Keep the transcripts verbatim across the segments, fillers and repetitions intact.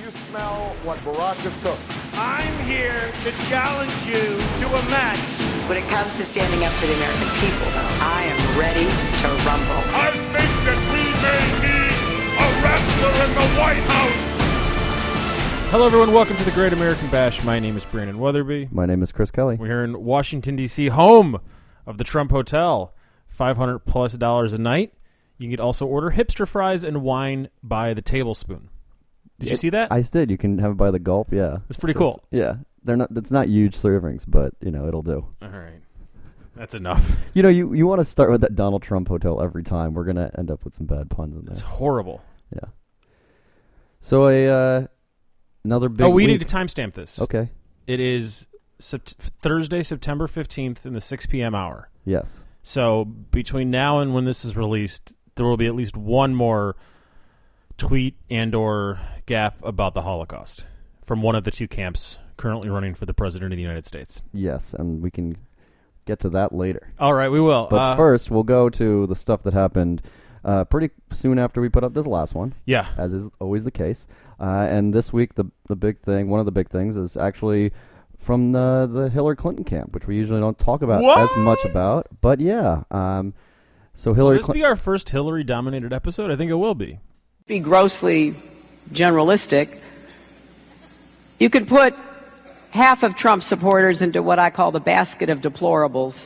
you smell what Barack has cooked? I'm here to challenge you to a match. When it comes to standing up for the American people, though, I am ready to rumble. I think that we may need a wrestler in the White House. Hello, everyone. Welcome to the Great American Bash. My name is Brandon Weatherby. My name is Chris Kelly. We're here in Washington, D C, home of the Trump Hotel. five hundred plus dollars a night. You can also order hipster fries and wine by the tablespoon. Did you it, see that? I did. You can have it by the gulp. Yeah, it's pretty Just, cool. Yeah, they're not. It's not huge servings, but you know it'll do. All right, that's enough. You know, you, you want to start with that Donald Trump hotel every time. We're gonna end up with some bad puns in there. It's horrible. Yeah. So a uh, another big. Oh, we week. need to timestamp this. Okay. It is sept- Thursday, September fifteenth, in the six p.m. hour. Yes. So between now and when this is released, there will be at least one more tweet and or gaffe about the Holocaust from one of the two camps currently running for the president of the United States. Yes, and we can get to that later. All right, we will. But uh, first, we'll go to the stuff that happened uh, pretty soon after we put up this last one. Yeah. As is always the case. Uh, and this week, the the big thing, one of the big things, is actually from the, the Hillary Clinton camp, which we usually don't talk about what? as much about. But yeah, um, so Hillary. Will this Cl- be our first Hillary-dominated episode? I think it will be. Be grossly generalistic. You could put half of Trump supporters into what I call the basket of deplorables.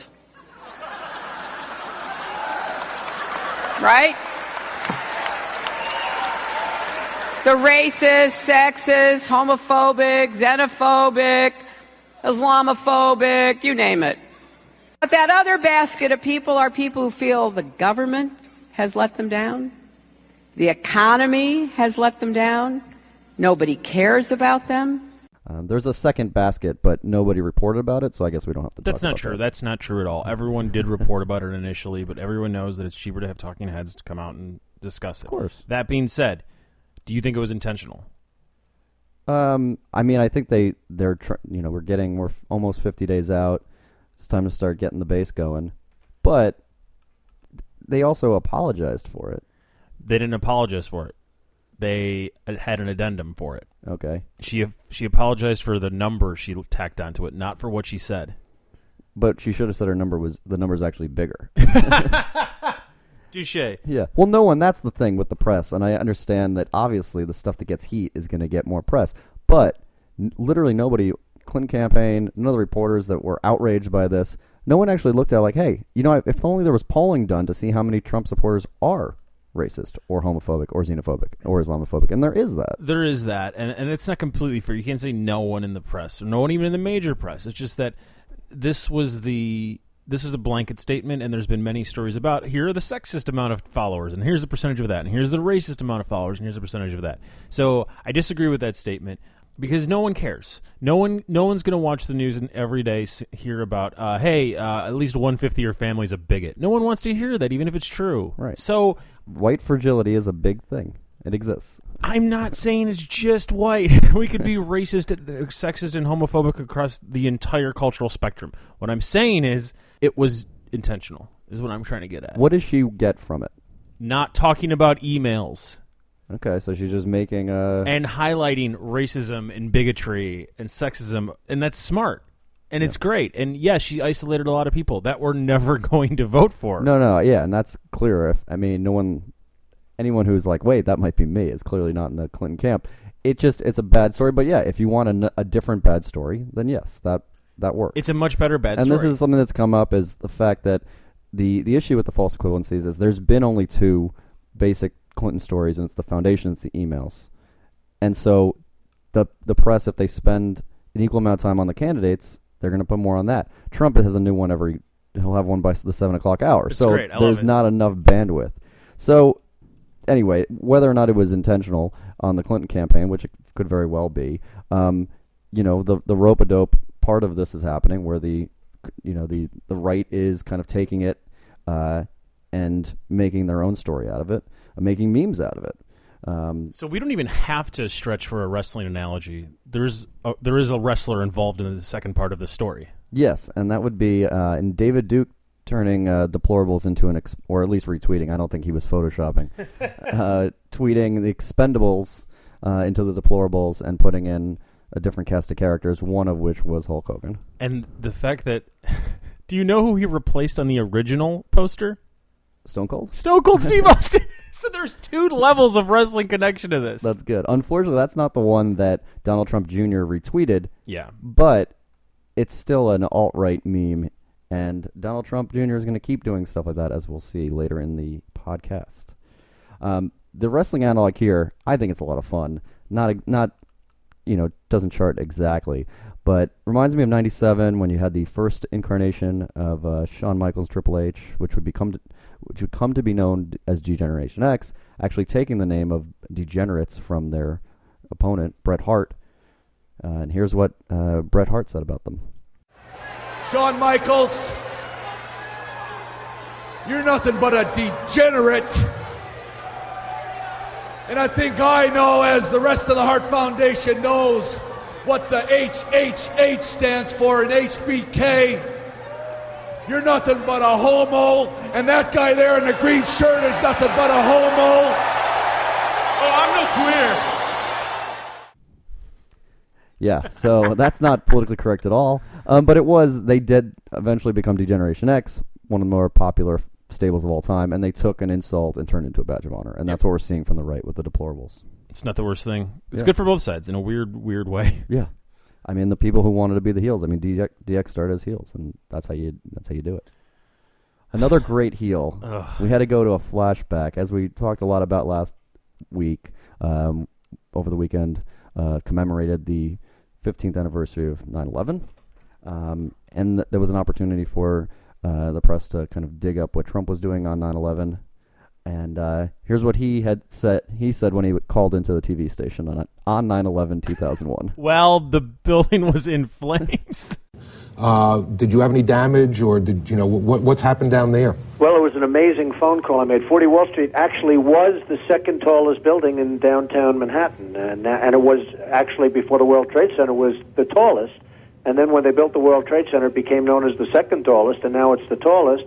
Right? The racist, sexist, homophobic, xenophobic, Islamophobic, you name it. But that other basket of people are people who feel the government has let them down, the economy has let them down, nobody cares about them. Um, there's a second basket, but nobody reported about it, so I guess we don't have to talk That's not about true. that. That's not true at all. Everyone did report about it initially, but everyone knows that it's cheaper to have talking heads to come out and discuss it. Of course. That being said, do you think it was intentional? Um, I mean, I think they they're tr- you know we're getting we're f- almost fifty days out. It's time to start getting the base going, but they also apologized for it. They didn't apologize for it. They had an addendum for it. Okay, She she apologized for the number she tacked onto it, not for what she said. but she should have said her number was the number's actually bigger. Touché. Yeah. Well, no one. That's the thing with the press, and I understand that obviously the stuff that gets heat is going to get more press. But n- literally nobody, Clinton campaign, none of the reporters that were outraged by this, no one actually looked at it like, hey, you know, if only there was polling done to see how many Trump supporters are racist or homophobic or xenophobic or Islamophobic, and there is that. There is that, and and it's not completely fair. You can't say no one in the press, or no one even in the major press. It's just that this was the. This is a blanket statement, and there's been many stories about here are the sexist amount of followers, and here's the percentage of that, and here's the racist amount of followers, and here's the percentage of that. So I disagree with that statement because no one cares. No one, no one's going to watch the news and every day hear about, uh, hey, uh, at least one fifth of your family's a bigot. No one wants to hear that, even if it's true. Right. So White fragility is a big thing. It exists. I'm not saying it's just white. We could be racist, sexist, and homophobic across the entire cultural spectrum. What I'm saying is it was intentional, is what I'm trying to get at. What does she get from it? Not talking about emails. Okay, so she's just making a... And highlighting racism and bigotry and sexism, and that's smart. And yeah. It's great. And, yeah, she isolated a lot of people that were never going to vote for her. No, no, yeah, and that's clear. If I mean, no one... Anyone who's like, wait, that might be me, is clearly not in the Clinton camp. It just, it's a bad story. But yeah, if you want a, a different bad story, then yes, that that works. It's a much better bad and story. And this is something that's come up is the fact that the, the issue with the false equivalencies is there's been only two basic Clinton stories, and it's the foundation, it's the emails. And so the the press, if they spend an equal amount of time on the candidates, they're going to put more on that. Trump has a new one every, he'll have one by the seven o'clock hour. It's so great. I there's love it. not enough bandwidth. So anyway, whether or not it was intentional on the Clinton campaign, which it could very well be, um, you know, the the rope-a-dope part of this is happening, where the, you know, the, the right is kind of taking it uh, and making their own story out of it, uh, making memes out of it. Um, so we don't even have to stretch for a wrestling analogy. There's a, there is a wrestler involved in the second part of the story. Yes, and that would be uh, in David Duke turning uh, deplorables into an, ex- or at least retweeting. I don't think he was photoshopping. uh, tweeting the Expendables uh, into the deplorables and putting in a different cast of characters, one of which was Hulk Hogan. And the fact that, do you know who he replaced on the original poster? Stone Cold? Stone Cold Steve Austin. So there's two levels of wrestling connection to this. That's good. Unfortunately, that's not the one that Donald Trump Junior retweeted. Yeah. But it's still an alt-right meme, and Donald Trump Junior is going to keep doing stuff like that, as we'll see later in the podcast. Um, the wrestling analog here, I think it's a lot of fun. Not, not, you know, doesn't chart exactly, but reminds me of ninety-seven when you had the first incarnation of uh, Shawn Michaels Triple H, which would become, to, which would come to be known as G-Generation X, actually taking the name of Degenerates from their opponent Bret Hart. Uh, and here's what uh, Bret Hart said about them. Shawn Michaels, you're nothing but a degenerate. And I think I know, as the rest of the Hart Foundation knows, what the H H H stands for in H B K. You're nothing but a homo, and that guy there in the green shirt is nothing but a homo. Oh, I'm no queer. Yeah, so that's not politically correct at all. Um, but it was, they did eventually become Degeneration X, one of the more popular stables of all time, and they took an insult and turned it into a badge of honor. And that's what we're seeing from the right with the deplorables. It's not the worst thing. It's Yeah. good for both sides in a weird, weird way. Yeah. I mean, the people who wanted to be the heels. I mean, D X, D X started as heels, and that's how you that's how you do it. Another great heel. Ugh. We had to go to a flashback, as we talked a lot about last week, um, over the weekend, uh, commemorated the fifteenth anniversary of nine eleven. Um, and th- there was an opportunity for uh, the press to kind of dig up what Trump was doing on nine eleven. And uh, here's what he had said. He said when he called into the T V station on on nine eleven two thousand one. Well, the building was in flames. Uh, did you have any damage, or did you know what, what's happened down there? Well, it was an amazing phone call I made. forty Wall Street actually was the second tallest building in downtown Manhattan, and and it was actually, before the World Trade Center, was the tallest. And then when they built the World Trade Center, it became known as the second tallest, and now it's the tallest.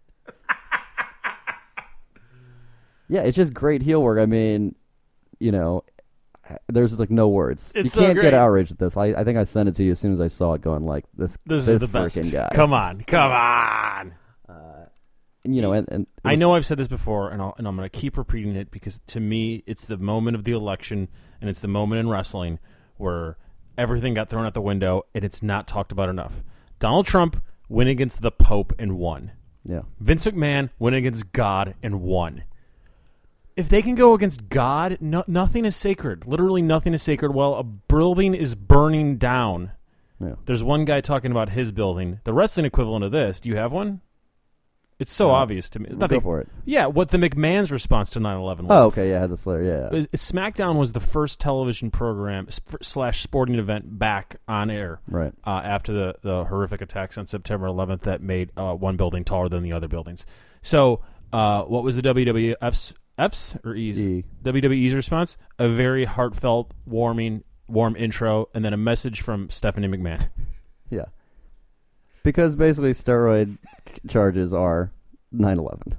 Yeah, it's just great heel work. I mean, you know, there's like no words. It's you so can't great. get outraged at this. I, I think I sent it to you as soon as I saw it, going like, this. This, this is the best. freaking guy. Come on, come on. And, you know, and, and I know I've said this before, and, I'll, and I'm going to keep repeating it because to me, it's the moment of the election, and it's the moment in wrestling where everything got thrown out the window, and it's not talked about enough. Donald Trump went against the Pope and won. Yeah. Vince McMahon went against God and won. If they can go against God, no, nothing is sacred. Literally nothing is sacred. While a building is burning down, Yeah. there's one guy talking about his building. The wrestling equivalent of this, do you have one? It's so Uh, obvious to me. Go Nothing- for it. Yeah, what the McMahon's response to nine eleven was. Oh, okay. Yeah, I had the Slayer. Yeah. It was- SmackDown was the first television program sp- slash sporting event back on air. Right. Uh, after the, the horrific attacks on September eleventh that made uh, one building taller than the other buildings. So, uh, what was the W W F's F's or E's? E. W W E's response? A very heartfelt, warming, warm intro, and then a message from Stephanie McMahon. Yeah. Because basically steroid charges are nine eleven.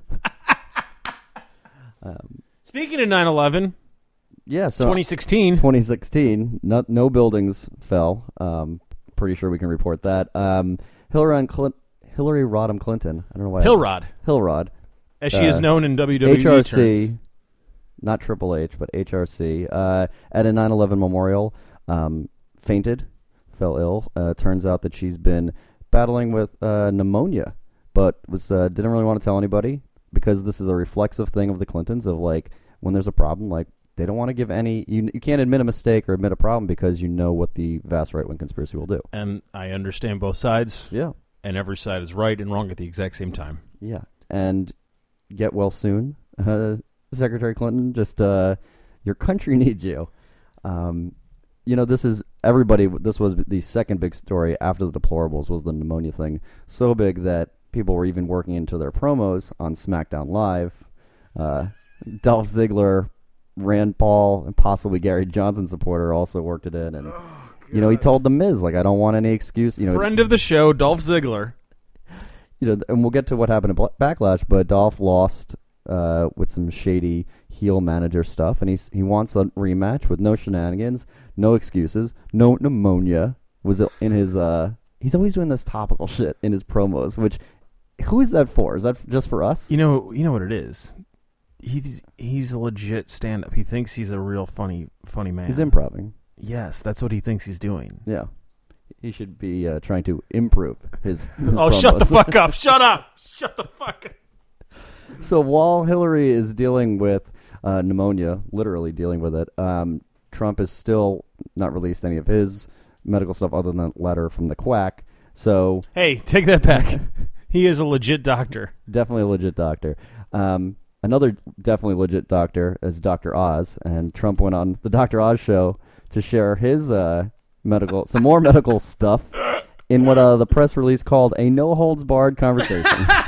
um, Speaking of nine eleven, yeah, so twenty sixteen. twenty sixteen, not, no buildings fell. Um, pretty sure we can report that. Um, Hillary, Clin- Hillary Rodham Clinton. I don't know why. I was- Hillrod, Hillrod. as she is uh, known in W W E H R C, terms. not Triple H, but H R C, uh, at a nine eleven memorial, um, fainted, fell ill. Uh, turns out that she's been battling with uh, pneumonia, but was uh, didn't really want to tell anybody because this is a reflexive thing of the Clintons of like when there's a problem, like they don't want to give any. You, you can't admit a mistake or admit a problem because you know what the vast right wing conspiracy will do. And I understand both sides, Yeah, and every side is right and wrong at the exact same time. yeah, and get well soon, uh, Secretary Clinton. Just uh, your country needs you. Um, you know, this is everybody. This was the second big story after the deplorables was the pneumonia thing. So big that people were even working into their promos on SmackDown Live. Uh, Dolph Ziggler, Rand Paul, and possibly Gary Johnson supporter also worked it in, and you know he told the Miz like I don't want any excuse. You know, Friend of the show, Dolph Ziggler. you know, and we'll get to what happened at Bla- Backlash, but Dolph lost uh, with some shady heel manager stuff, and he's he wants a rematch with no shenanigans, no excuses, no pneumonia. Was it in his? Uh, he's always doing this topical shit in his promos. Which, who is that for? Is that just for us? You know, you know what it is. He's he's a legit stand-up. He thinks he's a real funny funny man. He's improving. Yes, that's what he thinks he's doing. Yeah. He should be uh, trying to improve his, his Oh, promos. shut the fuck up. Shut up. Shut the fuck up. So while Hillary is dealing with uh, pneumonia, literally dealing with it, um, Trump has still not released any of his medical stuff other than that letter from the quack. So Hey, take that back. He is a legit doctor. Definitely a legit doctor. Um, another definitely legit doctor is Doctor Oz, and Trump went on the Doctor Oz show to share his uh, medical, some more medical stuff in what uh, the press release called a no-holds-barred conversation.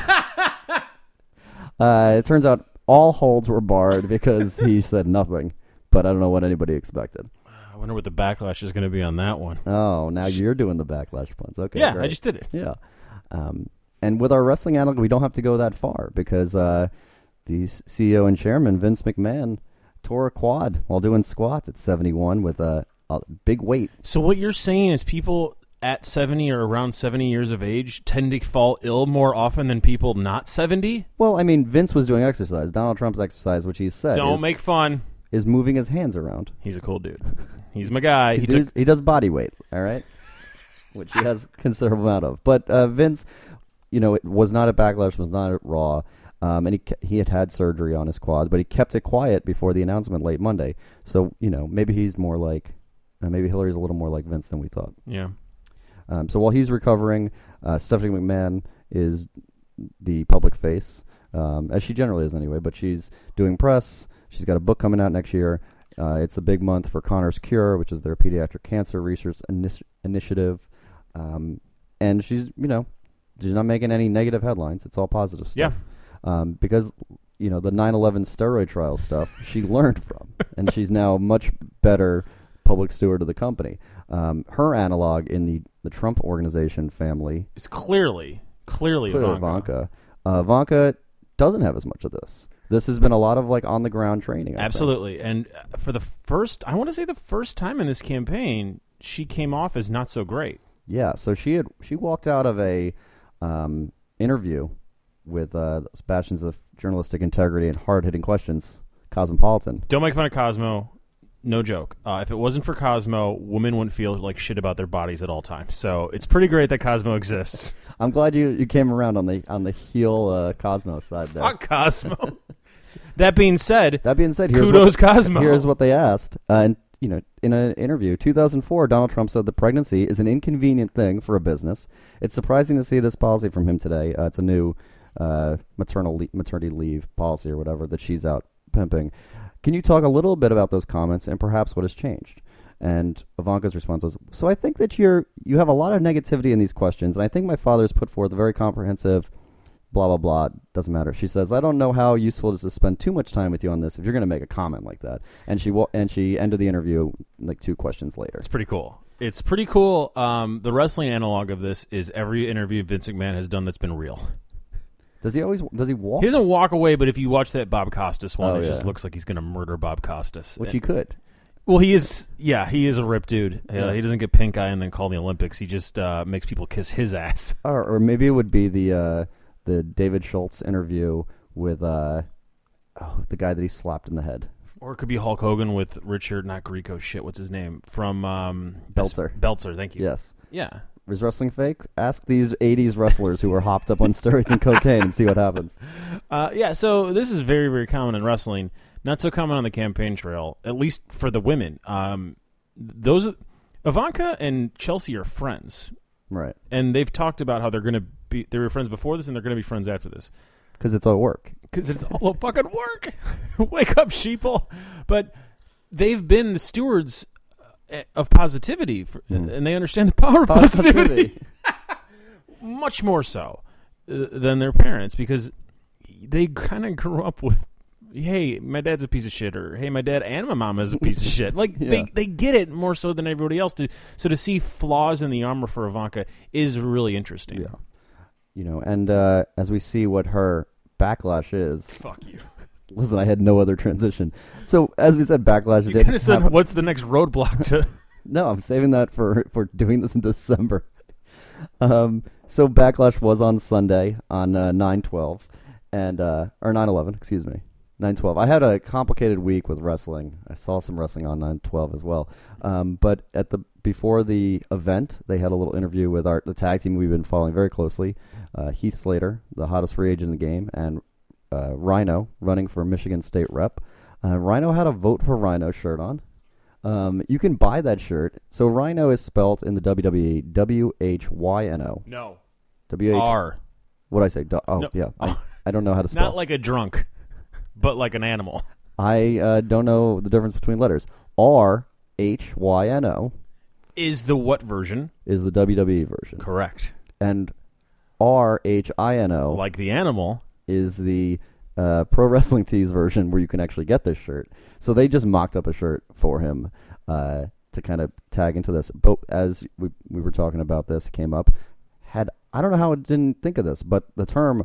uh, it turns out all holds were barred because he said nothing, but I don't know what anybody expected. I wonder what the backlash is going to be on that one. Oh, now you're doing the backlash points. Okay, yeah, great. I just did it. Yeah. Um, and with our wrestling analog, we don't have to go that far because uh, the C E O and chairman, Vince McMahon, tore a quad while doing squats at seventy-one with a, a big weight. So what you're saying is people at seventy or around seventy years of age tend to fall ill more often than people not seventy? Well, I mean, Vince was doing exercise. Donald Trump's exercise, which he said Don't is, make fun. is moving his hands around. He's a cool dude. He's my guy. He, He, does, took, he does body weight, all right? Which he has considerable amount of. But uh, Vince, you know, it was not at Backlash, was not at Raw. Um, and he he had had surgery on his quads, but he kept it quiet before the announcement late Monday. So, you know, maybe he's more like, uh, maybe Hillary's a little more like Vince than we thought. yeah. Um, so while he's recovering, uh, Stephanie McMahon is the public face, um, as she generally is anyway, but she's doing press. She's got a book coming out next year. Uh, it's a big month for Connor's Cure, which is their pediatric cancer research initi- initiative. Um, and she's, you know, she's not making any negative headlines. It's all positive stuff. Yeah. Um, because, you know, the nine eleven steroid trial stuff she learned from, and she's now a much better public steward of the company. Um, her analog in the, the Trump organization family It's clearly, clearly, clearly Ivanka. Ivanka. Uh, Ivanka doesn't have as much of this. This has been a lot of like on the ground training. I Absolutely. think. And for the first, I want to say the first time in this campaign, she came off as not so great. Yeah. So she had she walked out of a um, interview with uh, bastions of journalistic integrity and hard hitting questions. Cosmopolitan. Don't make fun of Cosmo. No joke. Uh, if it wasn't for Cosmo, women wouldn't feel like shit about their bodies at all times. So it's pretty great that Cosmo exists. I'm glad you, you came around on the on the heel uh, Cosmo side there. Fuck Cosmo. That being said, That being said, here's kudos what, Cosmo. Here's what they asked. Uh, and you know, in an interview, two thousand four, Donald Trump said the pregnancy is an inconvenient thing for a business. It's surprising to see this policy from him today. Uh, it's a new uh, maternal le- maternity leave policy or whatever that she's out pimping. Can you talk a little bit about those comments and perhaps what has changed? And Ivanka's response was, so I think that you're you have a lot of negativity in these questions, and I think my father's put forth a very comprehensive blah, blah, blah. Doesn't matter. She says, I don't know how useful it is to spend too much time with you on this if you're going to make a comment like that. And she wa- and she ended the interview like two questions later. It's pretty cool. It's pretty cool. Um, the wrestling analog of this is every interview Vince McMahon has done that's been real. Does he always, does he walk? He doesn't walk away, but if you watch that Bob Costas one, Oh, it yeah. just looks like he's going to murder Bob Costas. Which And- he could. Well, he is, yeah, he is a ripped dude. Uh, Yeah. He doesn't get pink eye and then call the Olympics. He just uh, makes people kiss his ass. Or, or maybe it would be the uh, the David Schultz interview with uh, oh, the guy that he slapped in the head. Or it could be Hulk Hogan with Richard, not Grieco, shit, what's his name? From um, Belzer. Belzer, thank you. Yes. Yeah. Is wrestling fake? Ask these eighties wrestlers who were hopped up on steroids and cocaine and see what happens. Uh, yeah, so this is very, very common in wrestling. Not so common on the campaign trail, at least for the women. Um, those Ivanka and Chelsea are friends, Right. and they've talked about how they're going to be. They were friends before this, and they're going to be friends after this Because it's all work. because it's all fucking work. Wake up, sheeple! But they've been the stewards uh, of positivity, for, Mm. and they understand the power of positivity, Positivity. much more so uh, than their parents because they kind of grew up with. Hey, my dad's a piece of shit, or hey, my dad and my mom is a piece of shit. Like Yeah. they, they get it more so than everybody else do. So to see flaws in the armor for Ivanka is really interesting. Yeah. You know, and uh, as we see what her Backlash is. Fuck you. Listen, I had no other transition. So, as we said, Backlash You did could have said, happen. what's the next roadblock to... No, I'm saving that for, for doing this in December. Um, so Backlash was on Sunday on uh, nine twelve, and uh, or nine eleven, excuse me, nine twelve. I had a complicated week with wrestling. I saw some wrestling on nine twelve as well. Um, but at the before the event, they had a little interview with our the tag team we've been following very closely, uh, Heath Slater, the hottest free agent in the game, and uh, Rhino, running for Michigan State rep. Uh, Rhino had a Vote for Rhino shirt on. Um, you can buy that shirt. So Rhino is spelt in the W W E W H Y N O. No. W H R. What did I say? Du- oh, No. yeah. I, I don't know how to spell. Not like a drunk, but like an animal. I uh, don't know the difference between letters. R H Y N O Is the what version? is the W W E version. Correct. And R H I N O Like the animal. is the uh, Pro Wrestling Tees version where you can actually get this shirt. So they just mocked up a shirt for him uh, to kind of tag into this. But as we we were talking about this, it came up. Had I don't know how I didn't think of this, but the term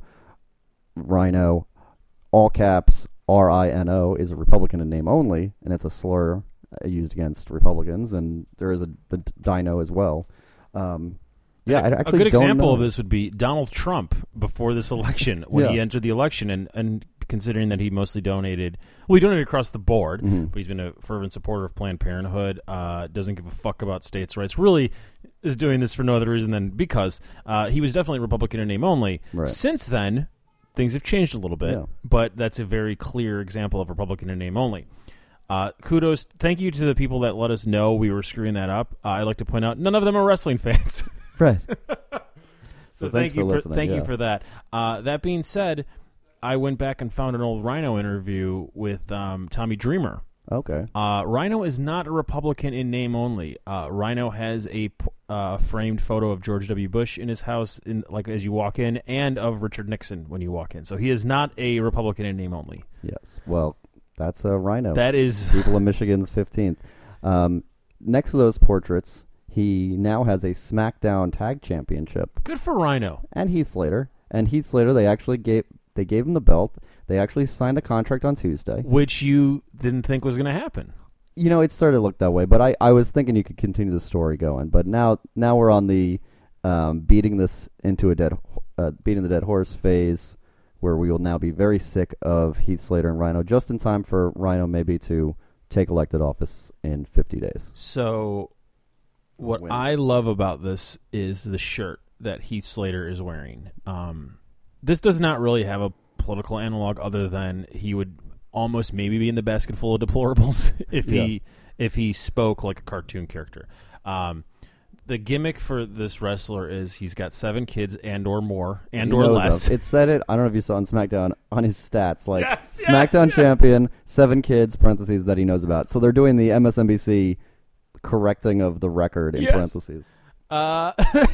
Rhino, all caps R I N O, is a Republican in name only, and it's a slur uh, used against Republicans. And there is a the Dino as well. Um, yeah, I actually a good don't example know. of this would be Donald Trump before this election, when Yeah. he entered the election, and, and considering that he mostly donated, well, he donated across the board, Mm-hmm. but he's been a fervent supporter of Planned Parenthood, uh, doesn't give a fuck about states' rights, really is doing this for no other reason than because uh, he was definitely Republican in name only. Right. Since then, things have changed a little bit, Yeah. but that's a very clear example of Republican in name only. Uh, kudos, thank you to the people that let us know we were screwing that up. Uh, I'd like to point out, none of them are wrestling fans. Right. So, So thanks thank you for for listening, thank yeah. you for that. Uh, that being said, I went back and found an old Rhino interview with um, Tommy Dreamer. Okay. Uh, Rhino is not a Republican in name only. Uh, Rhino has a p- uh, framed photo of George W. Bush in his house, in like as you walk in, and of Richard Nixon when you walk in. So he is not a Republican in name only. Yes. Well, that's a Rhino. That is People of Michigan's fifteenth. Um, next to those portraits, he now has a SmackDown Tag Championship, good for Rhino. and Heath Slater. And Heath Slater, they actually gave they gave him the belt. They actually signed a contract on Tuesday. Which you didn't think was going to happen. You know, it started to look that way, but I, I was thinking you could continue the story going. But now now we're on the um, beating this into a dead uh, beating the dead horse phase, where we will now be very sick of Heath Slater and Rhino, just in time for Rhino maybe to take elected office in fifty days. So what Win. I love about this is the shirt that Heath Slater is wearing. Um, this does not really have a political analog other than he would almost maybe be in the basket full of deplorables if Yeah. he if he spoke like a cartoon character. Um, the gimmick for this wrestler is he's got seven kids and or more and He or knows less. of. It said it. I don't know if you saw on SmackDown on his stats, like Yes, yes, SmackDown yes. champion, seven kids parentheses that he knows about. So they're doing the M S N B C correcting of the record in Yes. parentheses. Uh,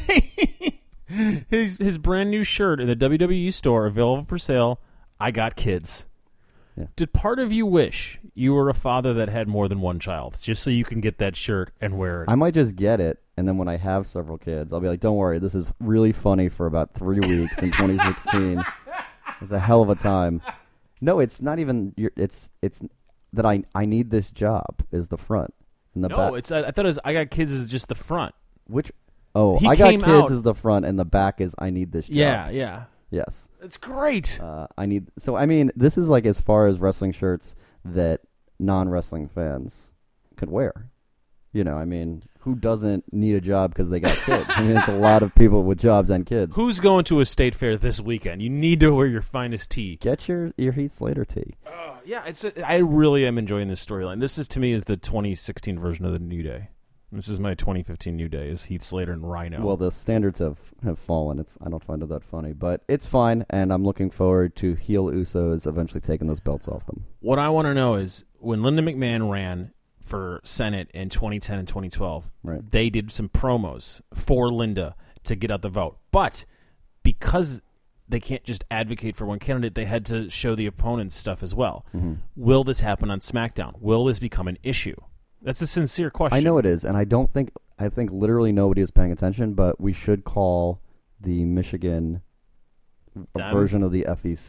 his his brand new shirt in the W W E store available for sale. I got kids. Yeah. Did part of you wish you were a father that had more than one child, just so you can get that shirt and wear it? I might just get it, and then when I have several kids, I'll be like, "Don't worry, this is really funny for about three weeks in twenty sixteen. It was a hell of a time." No, it's not even. Your, it's it's that I I need this job is the front and the no, back. it's I, I thought it was I got kids is just the front. Which oh, He I got came kids out- is the front, and the back is I need this job. Yeah, yeah, Yes. it's great. Uh, I need so I mean this is like as far as wrestling shirts that non-wrestling fans could wear. You know, I mean, who doesn't need a job because they got kids? I mean, it's a lot of people with jobs and kids. Who's going to a state fair this weekend? You need to wear your finest tee. Get your your Heath Slater tee. Uh, yeah, it's. A, I really am enjoying this storyline. This is to me is the twenty sixteen version of the New Day. This is my twenty fifteen New Day. Is Heath Slater and Rhino? Well, the standards have, have fallen. It's I don't find it that funny, but it's fine, and I'm looking forward to heel Usos eventually taking those belts off them. What I want to know is when Linda McMahon ran for Senate in twenty ten and twenty twelve, Right. they did some promos for Linda to get out the vote. But because they can't just advocate for one candidate, they had to show the opponent's stuff as well. Mm-hmm. Will this happen on SmackDown? Will this become an issue? That's a sincere question. I know it is, and I don't think I think literally nobody is paying attention, but we should call the Michigan Them? version of the F E C.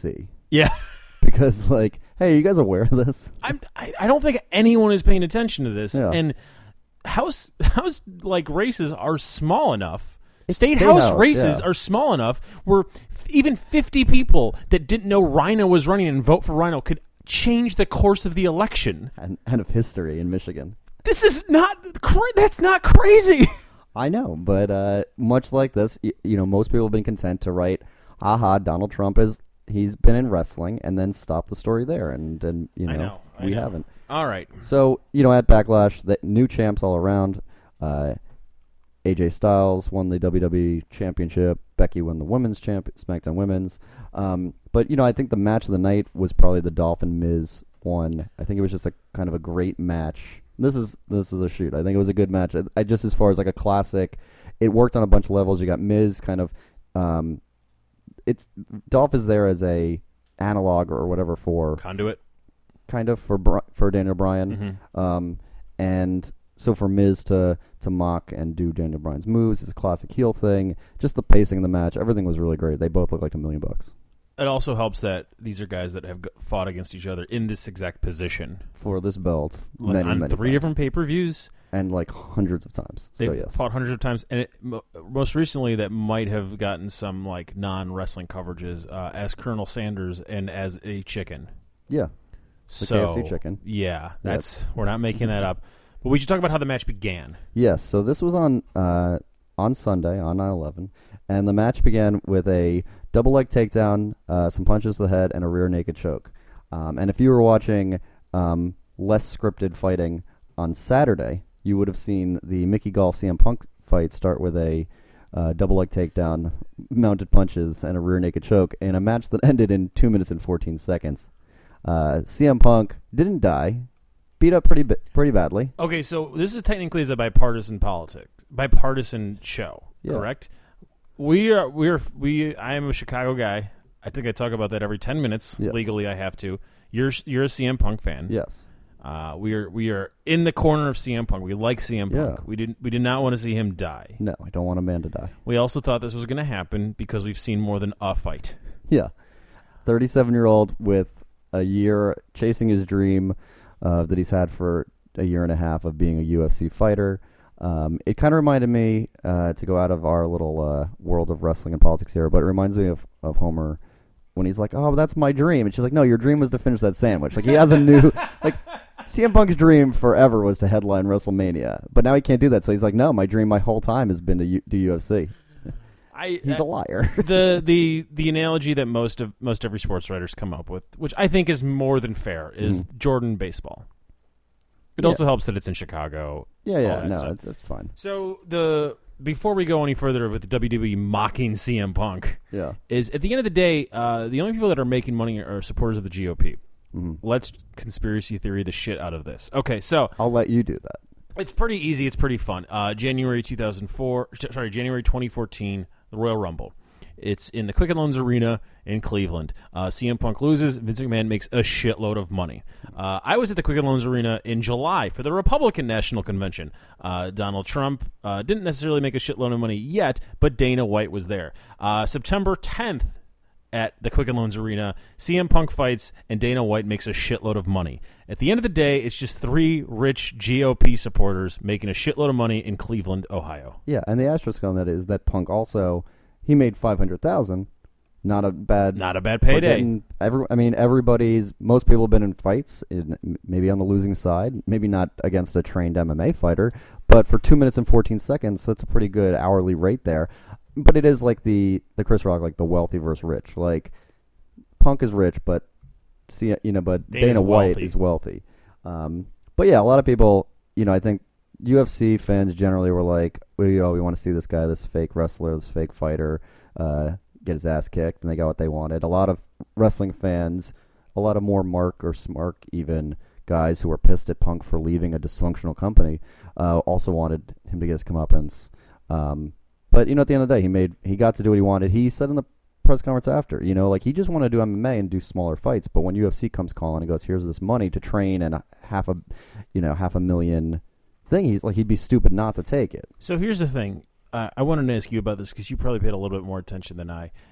Yeah. Because, like, hey, you guys aware of this? I'm, I I don't think anyone is paying attention to this. Yeah. And house house like races are small enough. It's State, state house, house, races yeah. are small enough where f- even fifty people that didn't know Rhino was running and vote for Rhino could change the course of the election. And, and of history in Michigan. This is not cra- that's not crazy. I know, but uh, much like this, you, you know, most people have been content to write, "Aha, Donald Trump is he's been in wrestling," and then stop the story there, and and you know, I know I we know. haven't. All right. So you know, at Backlash, the new champs all around. Uh, A J Styles won the W W E Championship. Becky won the Women's Champ, SmackDown Women's. Um, but you know, I think the match of the night was probably the Dolphin Miz one. I think it was just a kind of a great match. This is this is a shoot. I think it was a good match. I, I just as far as like a classic, it worked on a bunch of levels. You got Miz kind of, um, it's Dolph is there as a analog or whatever for Conduit, kind of for Bri- for Daniel Bryan, mm-hmm. um, and so for Miz to to mock and do Daniel Bryan's moves is a classic heel thing. Just the pacing of the match, everything was really great. They both look like a million bucks. It also helps that these are guys that have g- fought against each other in this exact position For this belt, like many, on many three times. different pay-per-views. And like hundreds of times. They've so yes. fought hundreds of times, and it, mo- most recently that might have gotten some like non-wrestling coverages uh, as Colonel Sanders and as a chicken. Yeah. The so, K F C chicken. Yeah, that's we're not making that up. But we should talk about how the match began. Yes, so this was on uh, on Sunday, on nine eleven, and the match began with a double leg takedown, uh, some punches to the head, and a rear naked choke. Um, and if you were watching um, less scripted fighting on Saturday, you would have seen the Mickey Gall C M Punk fight start with a uh, double leg takedown, mounted punches, and a rear naked choke in a match that ended in two minutes and fourteen seconds. Uh, C M Punk didn't die. Beat up pretty bi- pretty badly. Okay, so this is technically is a bipartisan politics, bipartisan show, Yeah. correct? We are we are we. I am a Chicago guy. I think I talk about that every ten minutes. Yes. Legally, I have to. You're you're a C M Punk fan. Yes. Uh, we are we are in the corner of C M Punk. We like C M Punk. Yeah. We didn't we did not want to see him die. No, I don't want a man to die. We also thought this was going to happen because we've seen more than a fight. Yeah. thirty-seven-year-old with a year chasing his dream uh, that he's had for a year and a half of being a U F C fighter. Um, it kind of reminded me, uh, to go out of our little uh, world of wrestling and politics here, but it reminds me of, of Homer when he's like, oh, that's my dream. And she's like, no, your dream was to finish that sandwich. Like, he has a new... like, C M Punk's dream forever was to headline WrestleMania, but now he can't do that. So he's like, no, my dream my whole time has been to U- do U F C. I, He's a liar. the the the analogy that most of most every sports writers come up with, which I think is more than fair, is Mm. Jordan baseball. It Yeah. also helps that it's in Chicago. Yeah, all yeah, that no, stuff. it's, it's fine. So the before we go any further with the W W E mocking C M Punk, Yeah. is at the end of the day, uh, the only people that are making money are supporters of the G O P. Mm-hmm. Let's conspiracy theory the shit out of this. Okay, so I'll let you do that. it's pretty easy. It's pretty fun. Uh, January two thousand four, sorry, January twenty fourteen, the Royal Rumble. It's in the Quicken Loans Arena in Cleveland. Uh, C M Punk loses. Vince McMahon makes a shitload of money. Uh, I was at the Quicken Loans Arena in July for the Republican National Convention. Uh, Donald Trump uh, didn't necessarily make a shitload of money yet, but Dana White was there. Uh, September tenth at the Quicken Loans Arena, C M Punk fights, and Dana White makes a shitload of money. At the end of the day, it's just three rich G O P supporters making a shitload of money in Cleveland, Ohio. Yeah, and the asterisk on that is that Punk also... He made five hundred thousand. Not a bad, Not a bad payday. getting Every, I mean, everybody's. Most people have been in fights, in, maybe on the losing side, maybe not against a trained M M A fighter, but for two minutes and fourteen seconds, that's a pretty good hourly rate there. But it is like the the Chris Rock, like the wealthy versus rich. Like Punk is rich, but see, you know, but Dana's Dana White wealthy. is wealthy. Um, but yeah, a lot of people, you know, I think. U F C fans generally were like, we, oh, we want to see this guy, this fake wrestler, this fake fighter, uh, get his ass kicked, and they got what they wanted. A lot of wrestling fans, a lot of more Mark or Smark even guys who were pissed at Punk for leaving a dysfunctional company, uh, also wanted him to get his comeuppance. Um, but, you know, at the end of the day, he made he got to do what he wanted. He said in the press conference after, you know, like he just wanted to do M M A and do smaller fights, but when U F C comes calling and goes, here's this money to train and half a, you know, half a million... thing, he's like he'd be stupid not to take it. So here's the thing. Uh, I wanted to ask you about this because you probably paid a little bit more attention than I.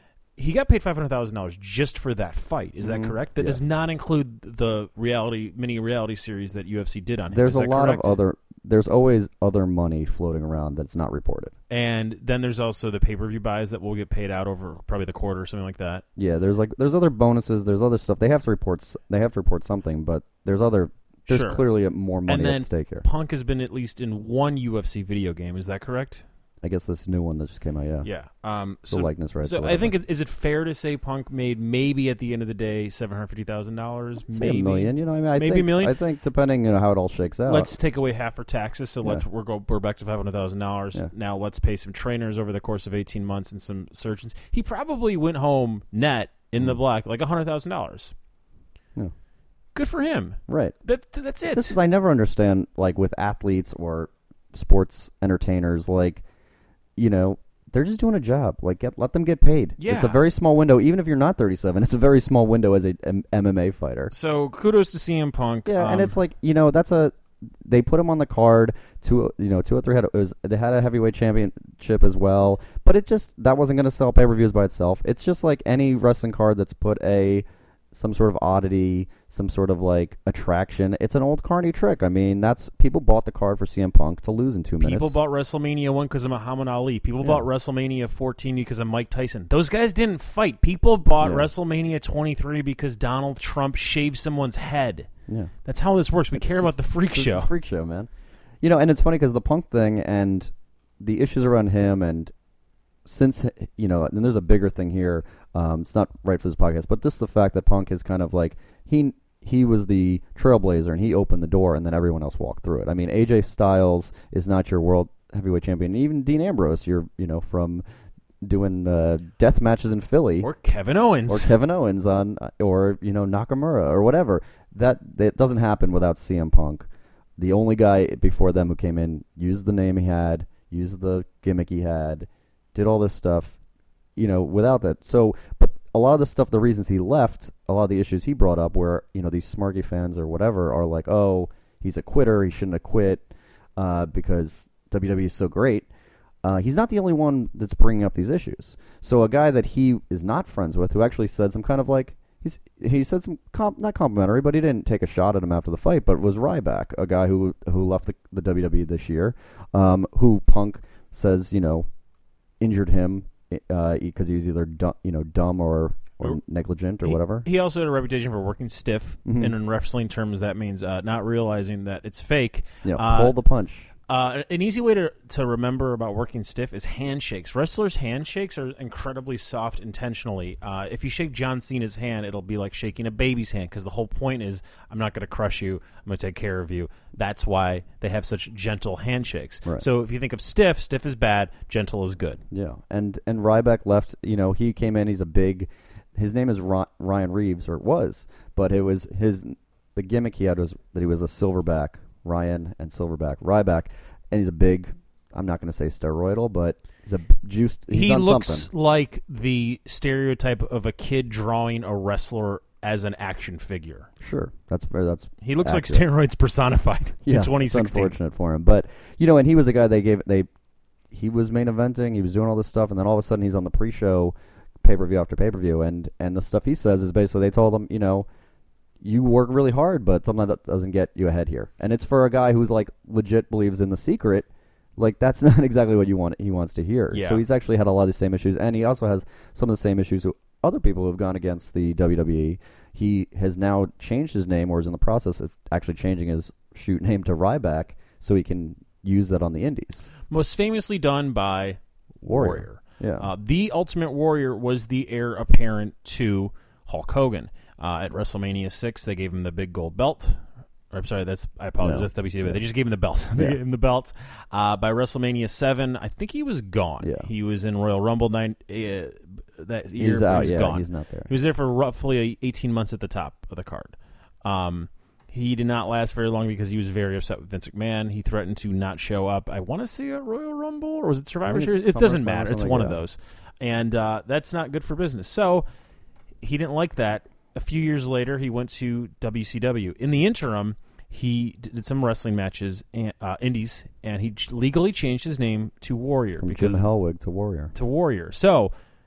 he got paid five hundred thousand dollars just for that fight. Is Mhm. that correct? That Yeah. does not include the reality mini reality series that U F C did on him. There's Is a that lot correct? of other. There's always other money floating around that's not reported. And then there's also the pay per view buys that will get paid out over probably the quarter or something like that. Yeah, there's like there's other bonuses. There's other stuff. They have to report. s- They have to report something, but there's other. There's Sure. clearly more money and then at stake here. Punk has been at least in one U F C video game. Is that correct? I guess this new one that just came out. Yeah. Yeah. Um, The so likeness rights. or So I whatever. think it, is it fair to say Punk made maybe at the end of the day seven hundred fifty thousand dollars, Say maybe a million. You know, I mean, I maybe think, a million. I think depending on how it all shakes out. Let's take away half for taxes. So Yeah. let's we're go we're back to five hundred thousand dollars. Yeah. Now let's pay some trainers over the course of eighteen months and some surgeons. He probably went home net in the black like a hundred thousand dollars. Yeah. Good for him. Right. That that's it. This is I never understand like with athletes or sports entertainers like you know they're just doing a job like get let them get paid. Yeah. It's a very small window even if you're not thirty-seven. It's a very small window as a M- MMA fighter. So kudos to C M Punk. Yeah, Um, and it's like you know that's a they put him on the card. Two you know two or three had it was they had a heavyweight championship as well, but it just that wasn't going to sell pay per views by itself. It's just like any wrestling card that's put a some sort of oddity, some sort of like attraction. It's an old carny trick. I mean, that's people bought the card for C M Punk to lose in two minutes. People bought WrestleMania one because of Muhammad Ali. People Yeah. bought WrestleMania fourteen because of Mike Tyson. Those guys didn't fight. People bought Yeah. WrestleMania twenty-three because Donald Trump shaved someone's head. Yeah. That's how this works. We It's care just- about the freak this is show. a freak show, man. You know, and it's funny because the Punk thing and the issues around him, and since you know, and there's a bigger thing here. Um, it's not right for this podcast, but just the fact that Punk is kind of like he he was the trailblazer and he opened the door, and then everyone else walked through it. I mean, A J Styles is not your world heavyweight champion. Even Dean Ambrose, you're you know from doing uh, death matches in Philly, Or Kevin Owens. or Kevin Owens on, or you know Nakamura or whatever. That that doesn't happen without C M Punk. The only guy before them who came in used the name he had, used the gimmick he had, did all this stuff, you know, without that. So, but a lot of the stuff, the reasons he left, a lot of the issues he brought up, where you know these smarky fans or whatever are like, oh, he's a quitter, he shouldn't have quit uh, because W W E is so great. Uh, he's not the only one that's bringing up these issues. So a guy that he is not friends with, who actually said some kind of like, he's he said some comp, not complimentary, but he didn't take a shot at him after the fight, but was Ryback, a guy who who left the, the W W E this year, um, who Punk says you know injured him because uh, he was either dumb, you know dumb or or negligent or He- whatever. He also had a reputation for working stiff, Mhm. and in wrestling terms, that means uh, not realizing that it's fake. Yeah, Uh, pull the punch. Uh, an easy way to, to remember about working stiff is handshakes. Wrestlers' handshakes are incredibly soft intentionally. Uh, if you shake John Cena's hand, it'll be like shaking a baby's hand because the whole point is I'm not going to crush you. I'm going to take care of you. That's why they have such gentle handshakes. Right. So if you think of stiff, stiff is bad, gentle is good. Yeah, and and Ryback left. You know, he came in. He's a big. His name is Ron, Ryan Reeves, or it was, but it was his. The gimmick he had was that he was a silverback, Ryan and silverback Ryback, and he's a big. I'm not going to say steroidal, but he's a juiced. He's he on looks something. like the stereotype of a kid drawing a wrestler as an action figure. Sure, that's that's. He looks accurate. like steroids personified Yeah, in twenty it's sixteen. unfortunate for him, but you know, and he was a guy they gave they. He was main eventing. He was doing all this stuff, and then all of a sudden he's on the pre-show, pay per view after pay per view, and and the stuff he says is basically they told him, you know, you work really hard, but something that doesn't get you ahead here, and it's for a guy who's like legit believes in the secret. Like that's not exactly what you want. He wants to hear. Yeah. So he's actually had a lot of the same issues, and he also has some of the same issues with other people who have gone against the W W E. He has now changed his name, or is in the process of actually changing his shoot name to Ryback, so he can use that on the Indies. Most famously done by Warrior. Warrior. Yeah. Uh, the Ultimate Warrior was the heir apparent to Hulk Hogan. Uh, at WrestleMania six, they gave him the big gold belt. Or, I'm sorry, that's I apologize. No. That's W C W. Yeah. They just gave him the belt. they Yeah. gave him the belt. Uh, by WrestleMania seven, I think he was gone. Yeah. He was in Royal Rumble nine, uh, that year. He's but out. He was Yeah, gone. he's not there. He was there for roughly eighteen months at the top of the card. Um, he did not last very long because he was very upset with Vince McMahon. He threatened to not show up. I want to see a Royal Rumble, or was it Survivor I think Series? it's It doesn't SummerSlam or matter. It's something one like of that. those. And uh, that's not good for business. So he didn't like that. A few years later, he went to W C W. In the interim, he did some wrestling matches, and, uh, indies, and he ch- legally changed his name to Warrior. From because Jim Hellwig to Warrior. to Warrior. So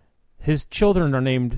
His children are named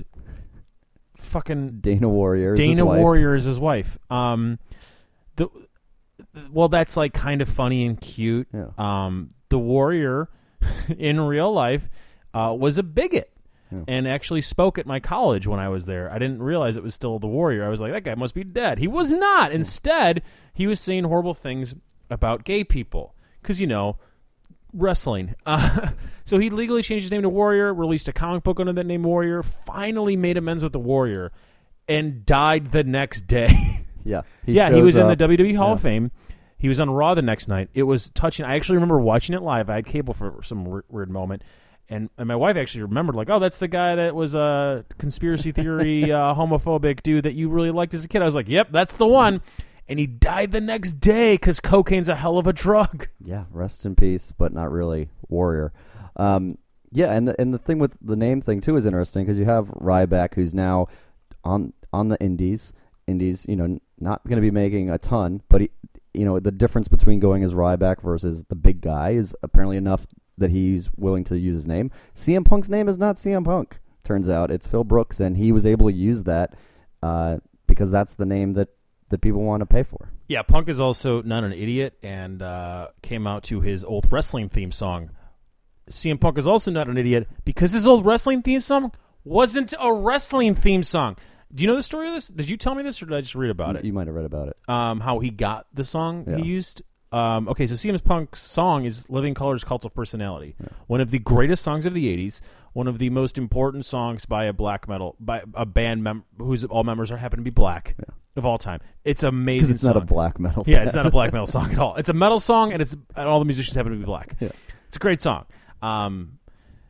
fucking Dana Warrior. Is Dana his wife. Warrior is his wife. Um, the well, that's like kind of funny and cute. Yeah. Um, the Warrior in real life uh, was a bigot. Yeah. And actually spoke at my college when I was there. I didn't realize it was still the Warrior. I was like, that guy must be dead. He was not. Instead, he was saying horrible things about gay people. Because, you know, wrestling. Uh, so he legally changed his name to Warrior, released a comic book under that name Warrior, finally made amends with the Warrior, and died the next day. Yeah. He yeah, he was up. in the W W E Hall yeah. of Fame. He was on Raw the next night. It was touching. I actually remember watching it live. I had cable for some w- weird moment. And, and my wife actually remembered, like, oh, that's the guy that was a conspiracy theory, uh, homophobic dude that you really liked as a kid. I was like, yep, that's the one. And he died the next day because cocaine's a hell of a drug. Yeah, rest in peace, but not really Warrior. Um, yeah, and the, and the thing with the name thing, too, is interesting because you have Ryback, who's now on on the Indies. Indies, you know, not going to be making a ton, but, he, you know, the difference between going as Ryback versus the big guy is apparently enough that he's willing to use his name. C M Punk's name is not C M Punk. Turns out it's Phil Brooks, and he was able to use that uh, because that's the name that, that people want to pay for. Yeah, Punk is also not an idiot and uh, came out to his old wrestling theme song. C M Punk is also not an idiot because his old wrestling theme song wasn't a wrestling theme song. Do you know the story of this? Did you tell me this, or did I just read about it? You might have read about it. Um, how he got the song Yeah. he used? Um, okay, so C M Punk's song is Living Colour's Cult of Personality, yeah. one of the greatest songs of the eighties, one of the most important songs by a black metal, by a band mem- whose all members are happen to be black yeah. of all time. It's amazing. Because it's song. not a black metal Yeah, band. it's not a black metal song at all. It's a metal song, and it's and all the musicians happen to be black. Yeah. It's a great song. Um,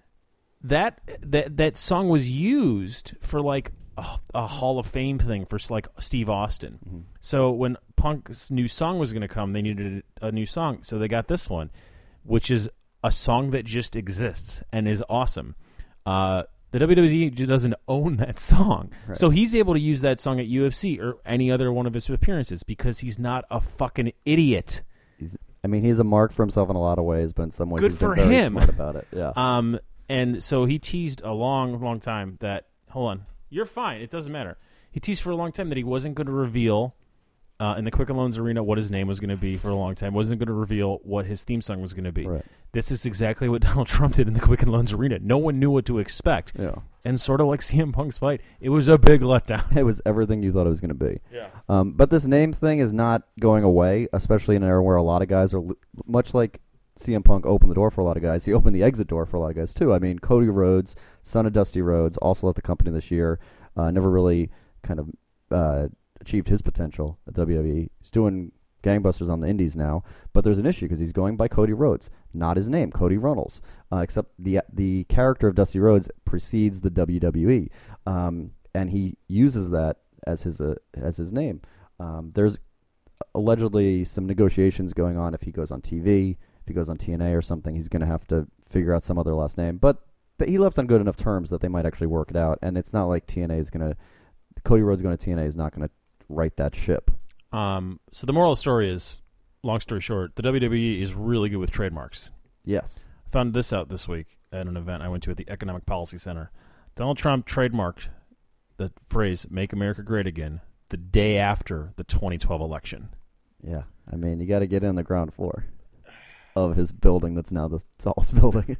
that that that song was used for like a, a Hall of Fame thing for like Steve Austin. Mm-hmm. So when Punk's new song was going to come, they needed a, a new song, so they got this one, which is a song that just exists and is awesome. Uh, the W W E doesn't own that song, right. so he's able to use that song at U F C or any other one of his appearances because he's not a fucking idiot. He's, I mean, he's a mark for himself in a lot of ways, but in some ways Good he's for been very him. smart about it. Yeah. Um, and so he teased a long, long time that, hold on, you're fine, it doesn't matter. He teased for a long time that he wasn't going to reveal uh, in the Quicken Loans Arena what his name was going to be for a long time, wasn't going to reveal what his theme song was going to be. Right. This is exactly what Donald Trump did in the Quicken Loans Arena. No one knew what to expect. Yeah. And sort of like C M Punk's fight, it was a big letdown. It was everything you thought it was going to be. Yeah. Um, but this name thing is not going away, especially in an era where a lot of guys are, much like C M Punk opened the door for a lot of guys, he opened the exit door for a lot of guys too. I mean, Cody Rhodes, son of Dusty Rhodes, also left the company this year, uh, never really kind of uh, achieved his potential at W W E. He's doing gangbusters on the indies now, but there's an issue because he's going by Cody Rhodes, not his name, Cody Runnels, uh, except the the character of Dusty Rhodes precedes the W W E, um, and he uses that as his uh, as his name. Um, there's allegedly some negotiations going on if he goes on T V, if he goes on T N A or something, he's going to have to figure out some other last name, but th- he left on good enough terms that they might actually work it out, and it's not like T N A is going to, Cody Rhodes going to T N A is not going to right that ship. Um, so the moral of the story is, long story short, the W W E is really good with trademarks. Yes. I found this out this week at an event I went to at the Economic Policy Center. Donald Trump trademarked the phrase "Make America Great Again" the day after the twenty twelve election. Yeah. I mean, you got to get in the ground floor of his building that's now the tallest building.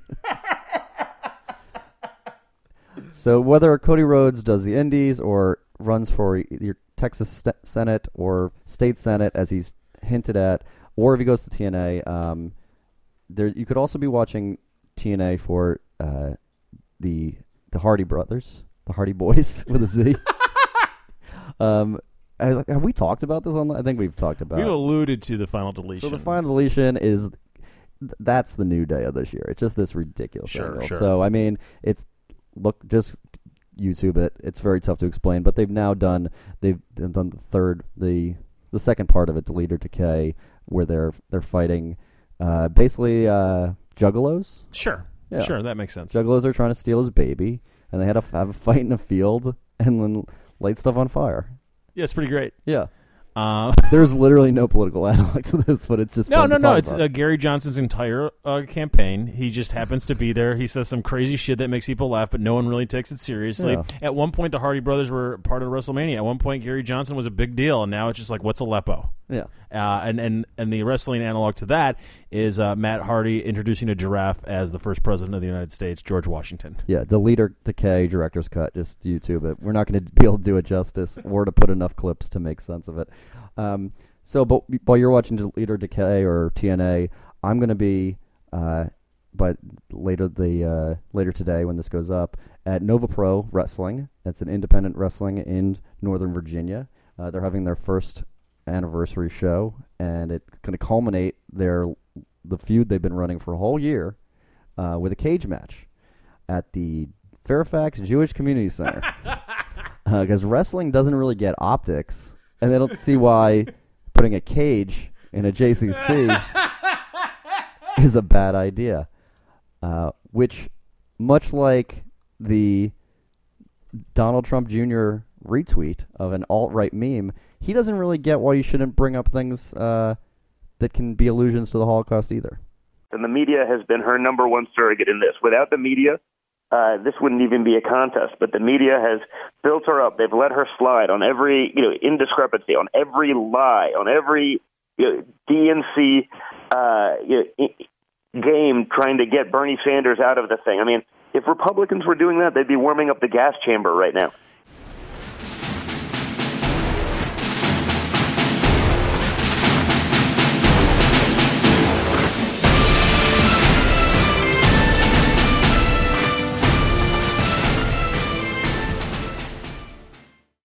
So whether Cody Rhodes does the Indies or runs for your Texas st- Senate or state Senate, as he's hinted at, or if he goes to T N A, um, there you could also be watching T N A for uh, the the Hardy brothers, the Hardy Boys with a Z. um, I, have we talked about this on? I think we've talked about. We've alluded to the final deletion. So the final deletion is that's the new day of this year. It's just this ridiculous Sure, angle. sure. So I mean, it's look just YouTube it. It's very tough to explain, but they've now done they've, they've done the third the the second part of it, Delete or Decay, where they're they're fighting uh, basically uh, juggalos. Sure, Yeah. sure, that makes sense. Juggalos are trying to steal his baby, and they had to f- have a fight in a field and then light stuff on fire. Yeah, it's pretty great. Yeah. Uh, There's literally no political analog to this, but it's just no, fun no, to no. talk It's about. uh, Gary Johnson's entire uh, campaign. He just happens to be there. He says some crazy shit that makes people laugh, but no one really takes it seriously. Yeah. At one point, the Hardy brothers were part of WrestleMania. At one point, Gary Johnson was a big deal, and now it's just like, what's Aleppo? Yeah. Uh, and, and, and the wrestling analog to that is uh, Matt Hardy introducing a giraffe as the first president of the United States, George Washington. Yeah, delete or decay, director's cut, just YouTube it. We're not going to be able to do it justice or to put enough clips to make sense of it. Um, so, but while you're watching Delete or Decay or T N A, I'm going to be, uh, but later the uh, later today when this goes up at Nova Pro Wrestling. That's an independent wrestling in Northern Virginia. Uh, they're having their first anniversary show, and it's going to culminate their the feud they've been running for a whole year uh, with a cage match at the Fairfax Jewish Community Center. Because uh, wrestling doesn't really get optics, and they don't see why putting a cage in a J C C is a bad idea. Uh, which, much like the Donald Trump Junior retweet of an alt-right meme, he doesn't really get why you shouldn't bring up things uh, that can be allusions to the Holocaust either. And the media has been her number one surrogate in this. Without the media, uh, this wouldn't even be a contest. But the media has built her up. They've let her slide on every, you know, indiscrepancy, on every lie, on every you know, D N C uh, you know, game trying to get Bernie Sanders out of the thing. I mean, if Republicans were doing that, they'd be warming up the gas chamber right now.